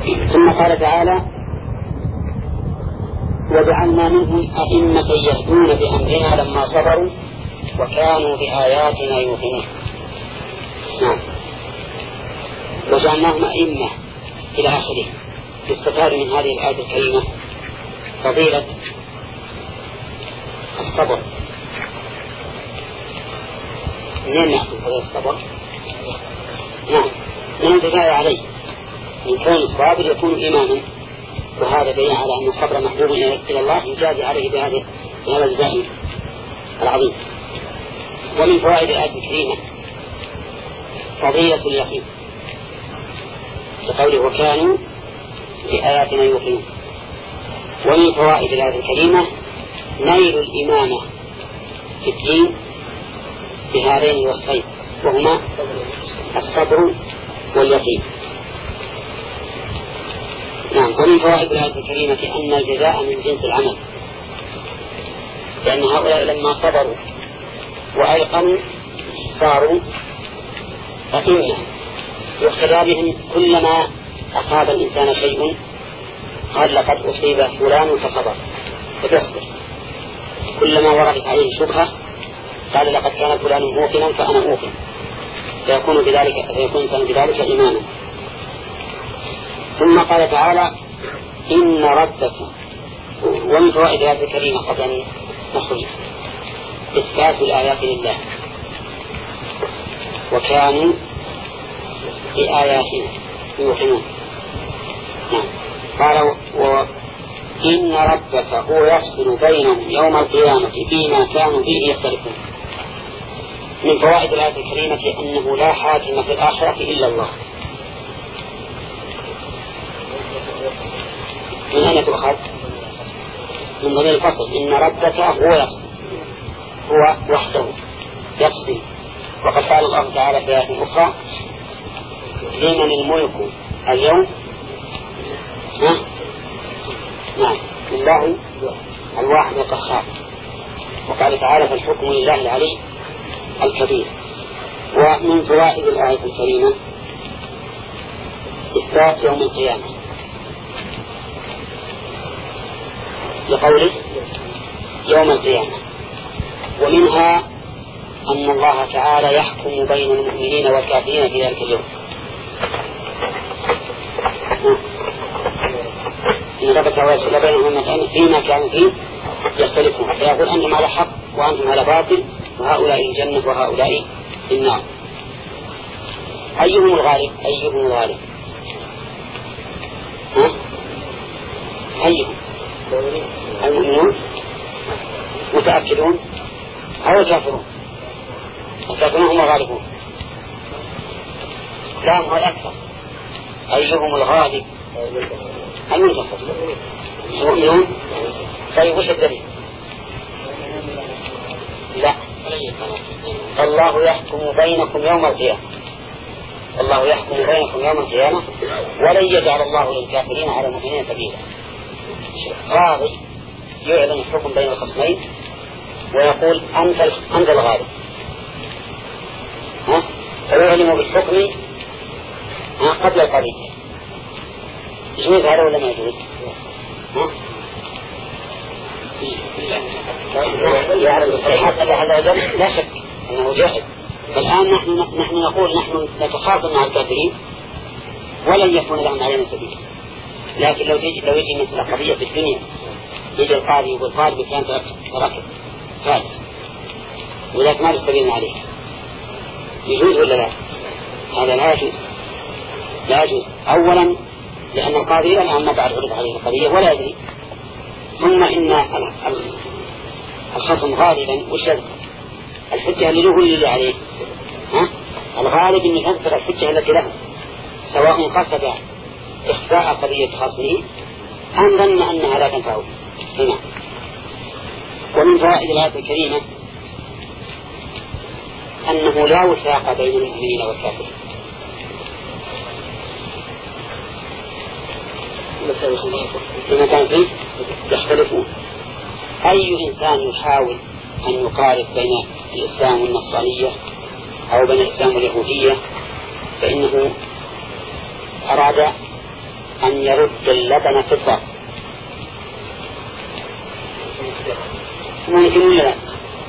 ثم قال تعالى وجعلنا منهم أئمة يهدون بأمرنا لما صبروا وكانوا بآياتنا يوقنون. نعم. وجعلناهم أئمة إلى آخره. يستفاد من هذه الآية الكريمة فضيلة الصبر. منين نأخذ فضيلة الصبر؟ نعم، من الجزاء عليه من كون الصابر يكون إماما، وهذا دليل على أن الصبر محبوب إلى الله يجازي عليه بهذا الجزاء العظيم. ومن فوائد الآية الكريمة فضيلة اليقين لقوله وكانوا بآياتنا يوقنون. ومن فوائد الآية الكريمة نيل الإمامة في الدين بهذين الوصفين وهما الصبر واليقين. نعم. ومن فوائد الآية الكريمة أن الجزاء من جنس العمل، لأن هؤلاء لما صبروا وأيقنوا صاروا أئمة يقتدى بهم. كلما أصاب الإنسان شيء قال لقد أصيب فلان فصبر فتصبر، كلما وردت عليه شبهة قال لقد كان فلان موقنا فأنا موقن، فيكون الإنسان بذلك إماما. ثم قال تعالى إن ربك. ومن فوائد هذه الكريمة قبل أن نخرج إثبات الآيات لله وكانوا بآياتنا يوقنون. نعم. قال وإن ربك هو يفصل بينهم يوم القيامة فيما كانوا فيه يختلفون. من فوائد الآية الكريمة أنه لا حاكم في الآخرة إلا الله. من أين تؤخذ؟ من ضمن الفصل. إن ربك هو يفصل، هو وحده يفصل. وقد قال الله تعالى في آية أخرى لمن الملك اليوم؟ نعم، لله الواحد القهار. وقال تعالى فالحكم لله العلي الكبير. ومن فوائد الآية الكريمة إثبات يوم القيامة لقوله يوم القيامة. ومنها أن الله تعالى يحكم بين المؤمنين والكافرين في ذلك اليوم. إن ربك ويفصل بينهم فيما كانوا فيه يختلفون، فيقول أنتم على حق وأنتم على باطل، وهؤلاء الجنة وهؤلاء النار. أيهم الغالب؟ أيهم الغالب؟ أيهم؟ المؤمنون متأكدون أو الكافرون؟ الكافرون هم الغالبون. لا، هم الأكثر. أيهم الغالب؟ المنتصر. المؤمنون. طيب وش الدليل؟ لا، الله يحكم بينكم يوم القيامة. الله يحكم بينكم يوم القيامة ولن يجعل الله للكافرين على المؤمنين سبيلا. قاضي يعلن الحكم بين الخصمين ويقول أنت الغالب، فيعلم بالحكم قبل القضية. يجوز هذا ولا ما يجوز؟ يعلم بصريحات الله عز وجل لا شك أنه جاهز. فالآن نحن نقول نحن نتخاصم مع الكافرين ولن يكون لهم علينا سبيل. لكن لو يجي مثل قضية في الدنيا يجي القاضي يقول قاضي بكلام تركب فارس وذلك ما بالسبيل عليه، يجوز ولا لا؟ هذا لا يجوز. لا يجوز أولا لأن القاضي الآن ما بعد عرض عليه القضية ولا يدري، ثم إن الخصم غالبا وش الحجة اللي له اللي عليه، الغالب أن ينصر الحجة التي له سواء قصد إخفاء قضية خصمه أم ظن أنها لا تنفعه هنا. ومن فوائد الآية الكريمة أنه لا وفاق بين المؤمنين والكافرين. لما كان فيه يختلفون. أي إنسان يحاول أن يقارب بين الإسلام والنصرانية أو بين الإسلام واليهودية فإنه أراد أن يرد اللبن فطرة. ممكن ولا لا؟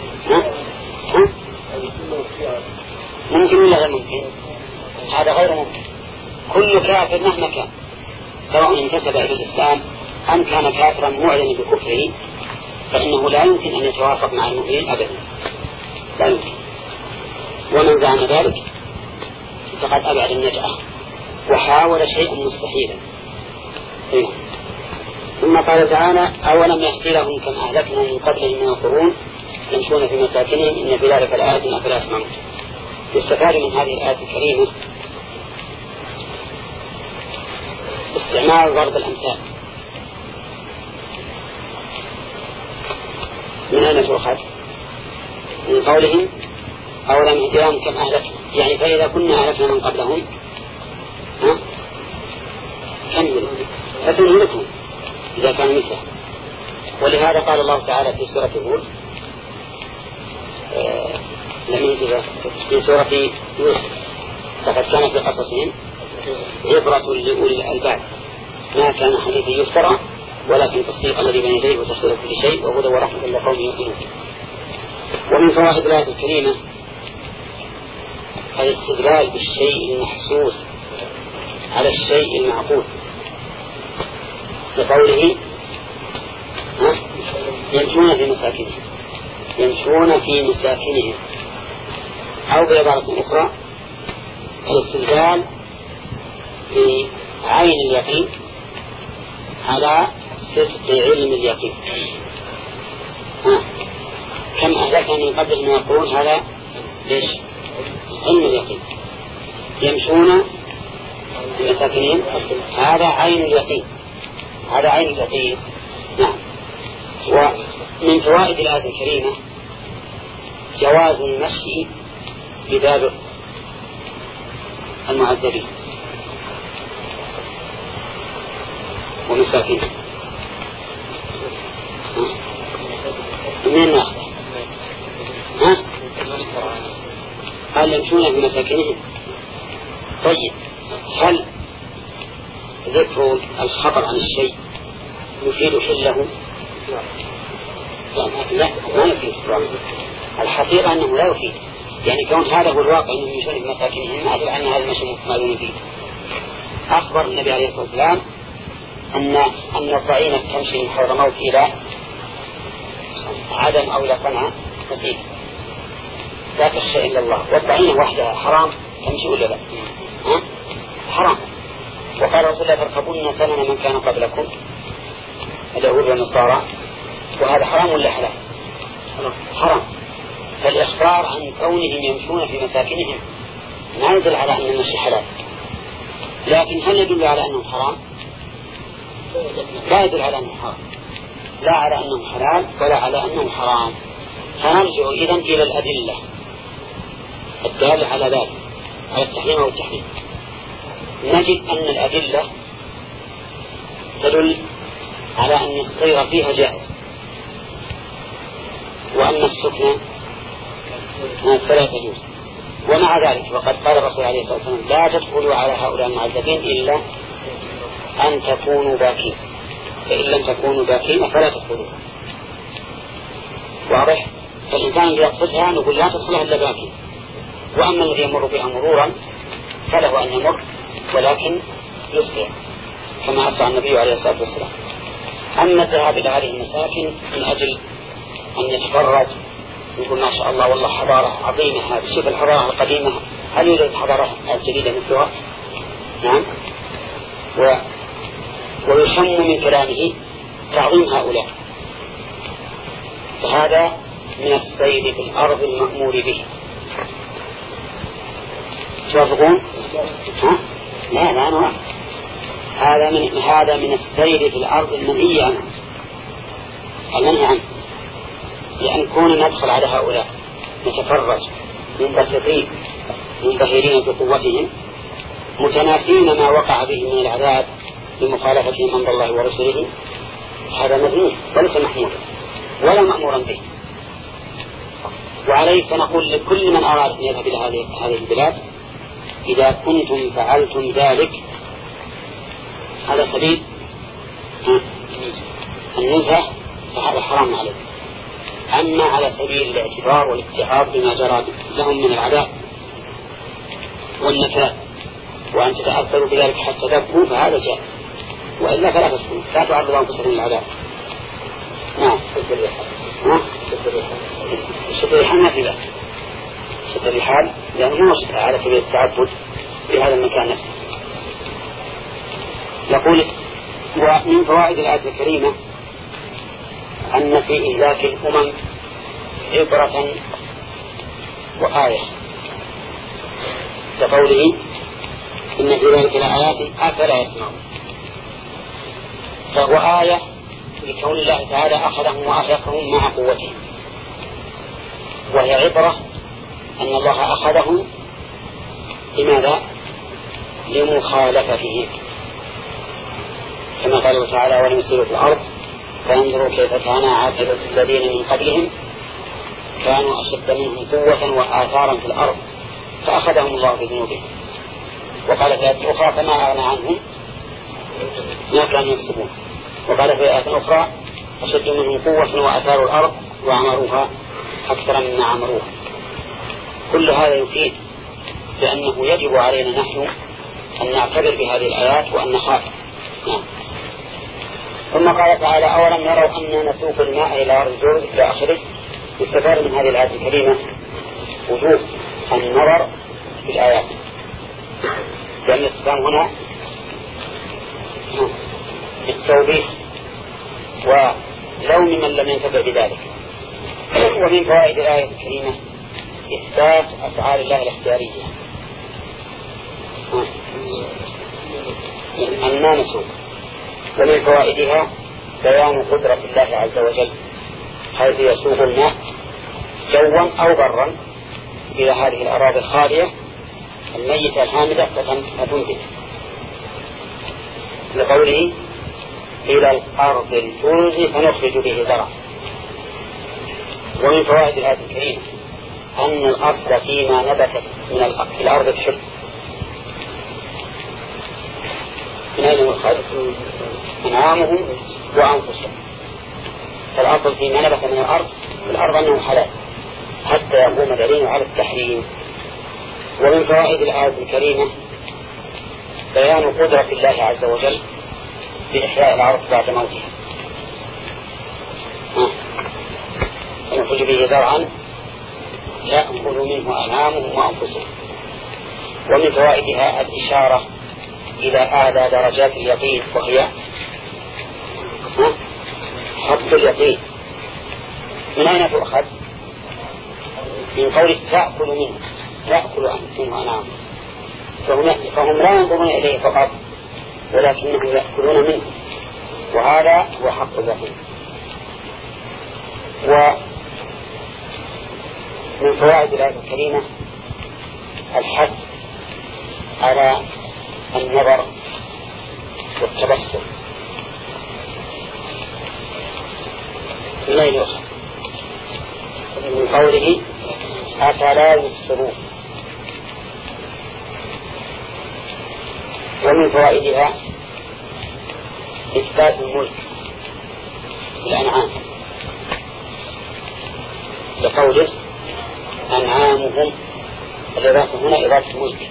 ممكن ولا غير ممكن؟ هذا غير ممكن. كل كافر مهما كان سواء انتسب إلى الإسلام أم كان كافرا معلنا بكفره فإنه لا يمكن أن يتوافق مع المؤمنين أبدا، لا يمكن. ومن زعم ذلك فقد أبعد النجعة وحاول شيئا مستحيلا. ثم قال تعالى أولم يحكي لهم كم أهلكنا من قبلهم من القرون يمشون في مساكنهم إن في ذلك الآية أفلا يسمعون. يستفاد من هذه الآية الكريمة استعمال ضرب الأمثال. من أين تؤخذ؟ من قولهم أولم يحكي لهم كم أهلكنا، يعني فإذا كنا أهلكنا من قبلهم كملوا فسنهلكهم إذا كانوا مثله. ولهذا قال الله تعالى في سورة هود في سورة يوسف لقد كان في قصصهم عبرة لأولي الألباب ما كان حديثا يفترى ولكن تصديق الذي بين يديه وتفصيل كل شيء وهدى ورحمة لقوم يؤمنون. ومن فوائد الآية الكريمة الاستدلال بالشيء المحسوس على الشيء المعقول بقوله يمشون في مساكنهم، يمشون في مساكنهم، أو بعبارة أخرى الاستدلال بعين اليقين على صدق علم اليقين. كم أهلكنا من قبل من يقولون هذا ليش؟ علم اليقين. يمشون في مساكنهم هذا عين اليقين، هذا عين اليقين. نعم. ومن فوائد الآية الكريمة جواز المشي بدابر المعذبين ومساكين. من ناخذ قال يمشون في مساكنهم. طيب هل ذكر الخطر عن الشيء يفيد حله؟ لا ما يفيد. الحقيقة أنه لا يفيد، يعني كون هذا هو الواقع أنهم يمشون في مساكنهم ما أدري أن هذا المشي ما يفيد. أخبر النبي عليه الصلاة والسلام أن الضعينة تمشي من حضرموت إلى عدن أو إلى صنعاء مسير لا تخشى إلا الله، والضعينة وحدها حرام تمشي ولا لا؟ حرام. وقال رسول الله تركبون سنن من كان قبلكم اليهود والنصارى، وهذا حرام ولا حلال؟ حرام. فالإخبار عن كونهم يمشون في مساكنهم ما يدل على أن المشي حلال، لكن هل يدل على أنه حرام؟ لا يدل على أنه حرام، لا على أنه حلال ولا على أنه حرام. فنرجع إذن إلى الأدلة الدالة على ذلك، على التحريم والتحريم. نجد أن الأدلة تدل على أن السير فيها جائز، وأن السكنة فلا تجوز. ومع ذلك وقد قال الرسول عليه الصلاة والسلام لا تدخلوا على هؤلاء المعذبين إلا أن تكونوا باكين، فإن لم تكونوا باكين فلا تدخلوا. واضح؟ فالإنسان الذي يقصدها نقول لا تدخلها إلا باكين، وأما الذي يمر بها مرورا فله أن يمر ولكن يسرع كما أسرع النبي عليه الصلاة والسلام. أما الذهاب إلى هذه المساكن من أجل أن يتفرج يقول ما شاء الله والله حضارة عظيمة هذه، شوف الحضارة القديمة، هل يوجد حضارة جديدة مثلها؟ نعم. ويشم من كلامه تعظيم هؤلاء، فهذا من السير في الأرض المأمور به. توافقون؟ لا أنا هذا من السير في الأرض المنهي عنه، المنهي عنه، لأن كون ندخل على هؤلاء نتفرج منبسطين منبهرين بقوتهم متناسين ما وقع به من العذاب بمخالفتهم أمر الله ورسوله، هذا مذموم وليس محمودا ولا مأمورا به. وعليه فنقول لكل من أراد أن يذهب إلى هذه البلاد إذا كنتم فعلتم ذلك على سبيل النزهة فهذا حرام عليه. أما على سبيل الاعتبار والاتعاظ بما جرى لهم من العذاب والنكال وأن تتأثروا بذلك حتى تبكوا فهذا جائز، وإلا فلا تسكنوا، لا تعرضوا أنفسكم للعذاب. نعم. شد الرحال ما في بأس، شد الرحال لأنه نشد على سبيل التعبد في هذا المكان نفسه. يقول ومن فوائد الآية الكريمة أن في إهلاك الأمم عبرة وآية، كقوله إن في ذلك لآيات أفلا يسمعون، فهو آية لكون الله تعالى أخذهم وأهلكهم مع قوتهم، وهي عبرة أن الله أخذهم لماذا؟ لمخالفتهم، كما قال تعالى ولم يسيروا في الأرض فينظروا كيف كان عاقبة الذين من قبلهم كانوا أشد منهم قوة وآثارا في الأرض فأخذهم الله بذنوبهم. وقال في آية أخرى فما أغنى عنهم ما كانوا يكسبون. وقال في آية أخرى أشد منهم قوة وآثاروا الأرض وعمروها أكثر مما عمروها. كل هذا يفيد بأنه يجب علينا نحن أن نعتبر بهذه الآيات وأن نخاف. ثم قال تعالى أولم يروا أننا نسوق الماء إلى أرض الجرز إلى آخره. استفاد من هذه الآية الكريمة وجوب النظر في الآيات، لأن الاستفهام هنا بالتوبيخ ولوم من لم ينتبه بذلك. ومن فوائد الآية الكريمة إثبات أفعال الله الاختيارية أننا نسوق. ومن فوائدها بيان قدرة الله عز وجل حيث يسوق الماء جوا أو برا إلى هذه الأراضي الخالية الميتة الحامدة فتنبت، لقوله إلى الأرض الجرز فنخرج به زرعا. ومن فوائد الآية الكريمة أن الأصل فيما نبت من الأرض الحب. من أين يؤخذ؟ أنعامهم وأنفسهم. فالأصل فيما نبت من الأرض أنه حلال حتى يقوم دليل على التحريم. ومن فوائد الآية الكريمة بيان قدرة الله عز وجل بإحياء الأرض بعد موتها ونخرج به زرعا يأكل منه أنعامهم وأنفسهم. ومن فوائدها الإشارة إلى أعلى درجات اليقين وهي حق اليقين. من أين تؤخذ؟ من قول تأكل منه منه أنعامهم، فهم لا ينظرون إليه فقط ولكنهم يأكلون منه، وهذا هو حق اليقين. ومن فوائد الآية الكريمة الحث على النظر والتبصر. من أين يؤخذ؟ من قوله أفلا يبصرون. ومن فوائدها إثبات الملك للأنعام، لقوله أنعامهم، الإضافة هنا إضافة الملك،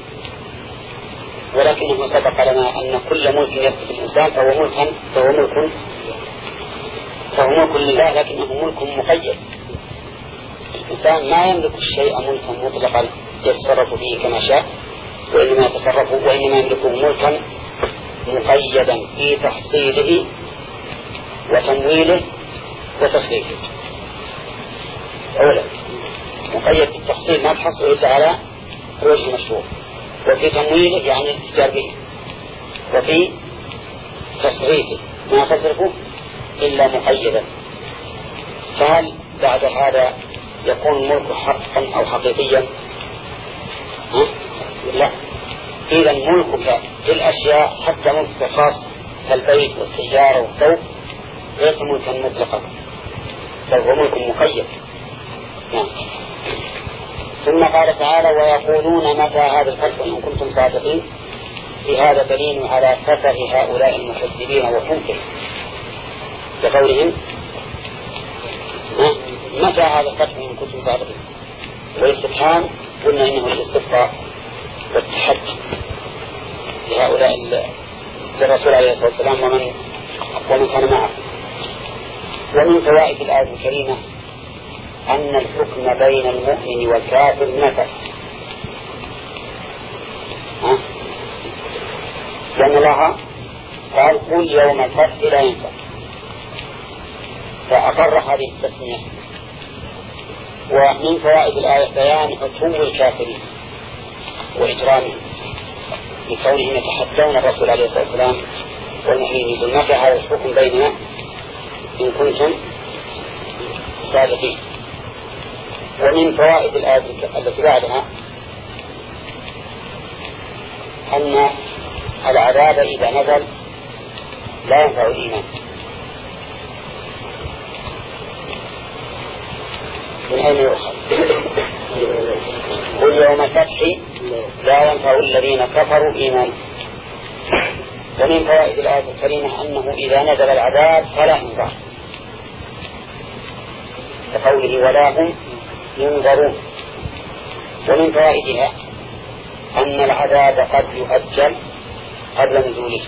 ولكنه سبق لنا أن كل ملك يثبت الإنسان فهو ملك لله، لكنه ملك مقيد. الإنسان ما يملك الشيء ملكا مطلقا يتصرف فيه كما شاء، وإنما يملكه ملكا مقيدا في تحصيله وتمويله وتصريفه. أولا مقيد في التحصيل ما تحصل إلا على الوجه المشروع، وفي تمويله يعني الاتجار به، وفي تصريفه ما تصرفه إلا مقيدا. فهل بعد هذا يكون الملك حقا أو حقيقيا؟ لا. إذا ملكك في الأشياء حتى ملكك خاص كالبيت والسيارة والثوب ليس ملكا مطلقا، بل هو ملك مقيد. نعم. ثم قال تعالى ويقولون متى هذا الفتح إن كنتم صادقين. في هذا دليل على سفه هؤلاء المكذبين وحنفهم بقولهم متى هذا الفتح من كتب صادقين. والاستفهام قلنا إنه الاستفقاء والتحدي لهؤلاء للرسول عليه الصلاة والسلام ومن كان معه. ومن فوائد الآية الكريمة أن الحكم بين المؤمن والكافر نفس، لأن الله قال قل يوم الفتح لا ينفع، فأقر هذه التسمية. ومن فوائد الآية بيان عتو الكافرين وإجرامهم لكونهم يتحدون الرسول عليه الصلاة والسلام والمؤمنين يقول متى هذا الحكم بيننا إن كنتم صادقين. ومن فوائد الآية التي بعدها أن العذاب إذا نزل لا ينفع الإيمان. من أين يؤخذ؟ قل يوم الفتح لا ينفع الذين كفروا إيمان. ومن فوائد الآية الكريمة أنه إذا نزل العذاب فلا ينفع، كقوله ولا هم ينظرون. ومن فوائدها أن العذاب قد يؤجل قبل نزوله.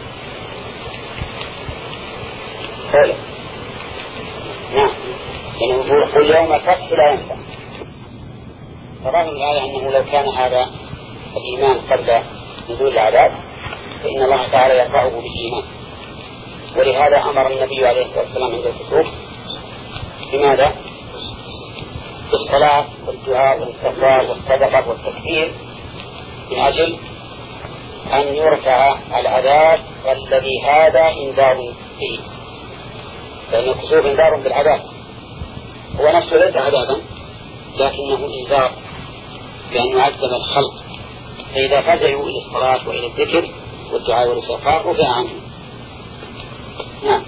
نعم، لأنه قل يوم الفتح لا ينفع. فظاهر الآية أنه لو كان هذا الإيمان قبل نزول العذاب فإن الله تعالى يرفعه بالإيمان. ولهذا أمر النبي عليه الصلاة والسلام عند الكسوف بماذا؟ بالصلاة والدعاء والاستغفار والصدقة والتكبير من أجل أن يرفع العذاب الذي هذا إنذار به، لأن الكسوف إنذار بالعذاب، هو نفسه ليس عذابا لكنه إنذار بأن يعذب الخلق. فإذا فزعوا إلى الصلاة وإلى الذكر والدعاء والاستغفار رفع عنه. نعم.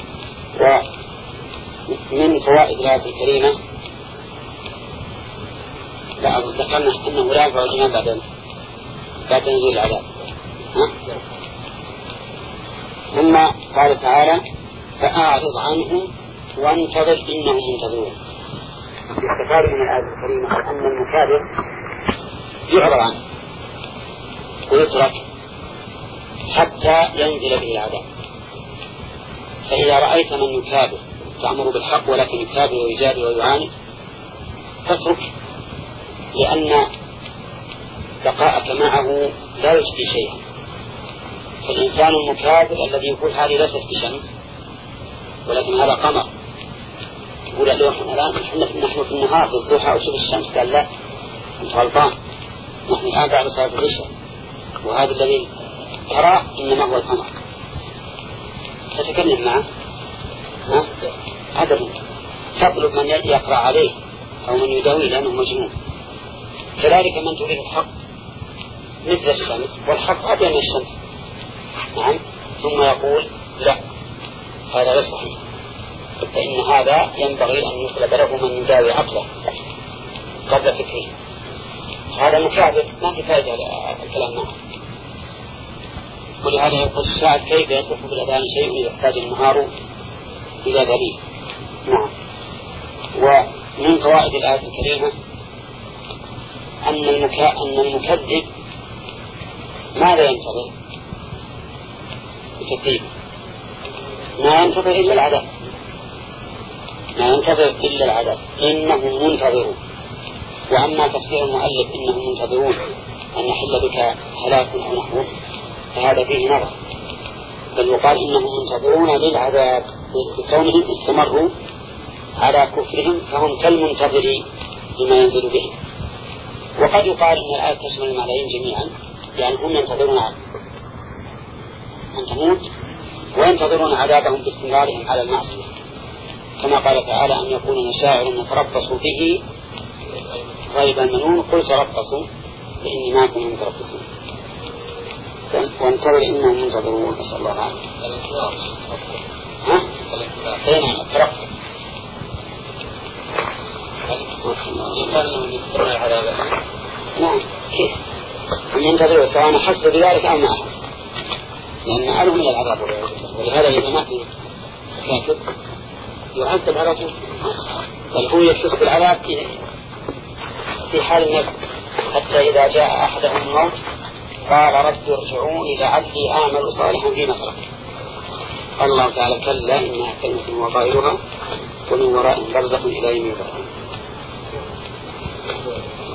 ومن فوائد الآية الكريمة لا ذكرنا أنه لا ينفع الإيمان بعد نزول العذاب. ثم قال تعالى فأعرض عنهم وانتظر إنهم منتظرون. يستفاد من الآية الكريمة أن المكابر يعرض عنه ويترك حتى ينزل به العذاب. فإذا رأيت من يكابر تأمر بالحق ولكن يكابر ويجادل ويعاند فاترك، لأن بقاءك معه لا يجدي شيئا. فالإنسان المكابر الذي يقول هذه ليست بشمس ولكن هذا قمر، يقول له نحن في النهار في الضحى وشوف الشمس، قال لا أنت غلطان، نحن الآن بعد صلاة العشاء وهذا الذي ترى إنما هو القمر. تتكلم معه أبدا، تطلب من يقرأ عليه أو من يداوي لأنه مجنون. كذلك من تريد الحق مثل الشمس والحق أبين من الشمس، نعم، ثم يقول لا هذا غير صحيح، فإن هذا ينبغي أن يطلب له من يداوي عقله قبل فكره. هذا مكابر ما في فائدة الكلام معه. ولهذا يقول الشاعر كيف يصلح بالأذان شيء يحتاج النهار إلى دليل. نعم. ومن فوائد الآية الكريمة أن المكذب ماذا ينتظر؟ التكذيب ما ينتظر إلا العذاب، ما ينتظر إلا العذاب، إنهم منتظرون. وأما تفسير المؤلف إنهم منتظرون أن يحل بك هلاك أو نحوه فهذا فيه نظر، بل يقال إنهم منتظرون للعذاب بكونهم استمروا على كفرهم فهم كالمنتظرين لما ينزل به. وقد يقال إن الآية تشمل المعنيين جميعا، يعني هم ينتظرون أن تموت وينتظرون عذابهم باستمرارهم على المعصية، كما قال تعالى أم يقولون شاعر نتربص به ريب المنون قل تربصوا فإني معكم متربصون. وانتظر إنهم منتظرون. نسأل الله العافية. نعم الترقب. نعم كيف هم ينتظرون سواء حسوا بذلك أو ما حسوا. لأن مآله من العذاب، ولهذا إذا مات كافر يعذب على طول، بل هو يحس بالعذاب في حال النفس، حتى إذا جاء أحدهم الموت قال رب ارجعوني لعلي أعمل صالحا فيما تركت. قال الله تعالى كلا إنها كلمة وقائلها ومن ورائهم برزخ إلى يوم يبعثون.